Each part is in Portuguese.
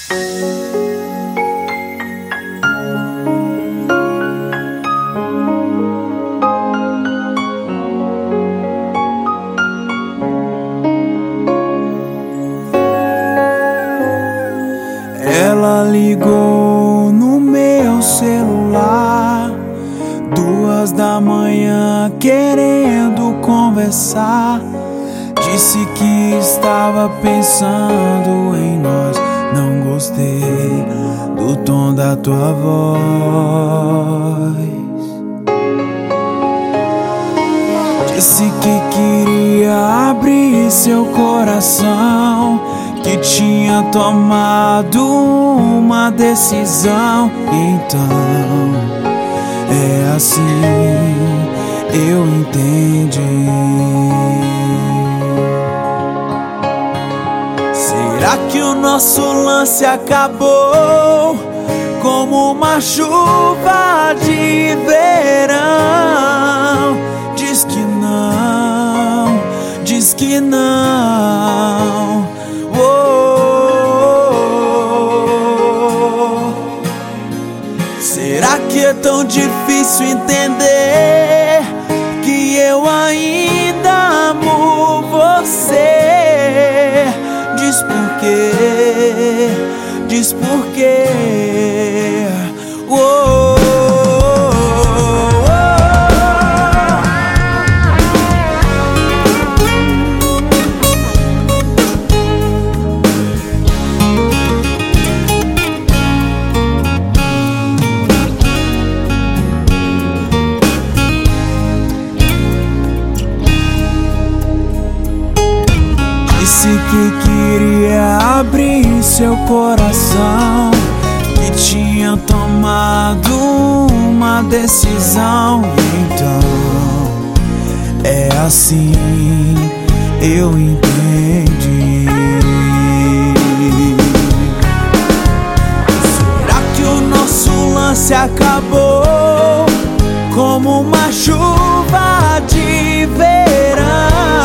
Ela ligou no meu celular 2 da manhã querendo conversar. Disse que estava pensando em nós. Não gostei do tom da tua voz. Disse que queria abrir seu coração, que tinha tomado uma decisão. Então é assim, eu entendi. Será que o nosso lance acabou como uma chuva de verão? Diz que não, diz que não. Será que é tão difícil entender que eu ainda amo você? Diz por quê, diz por quê. Disse que queria abrir seu coração, que tinha tomado uma decisão. Então é assim, eu entendi. Será que o nosso lance acabou como uma chuva de verão?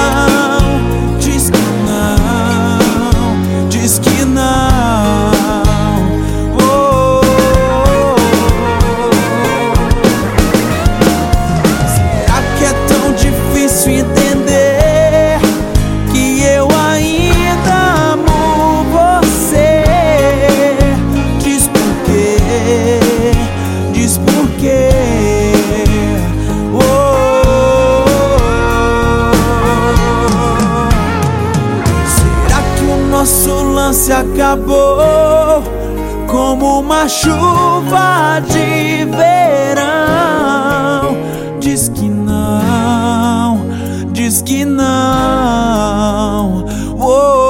Diz que não. Será que é tão difícil entender que eu ainda amo você? Diz por quê, diz por quê. Nosso lance acabou como uma chuva de verão. Diz que não, diz que não.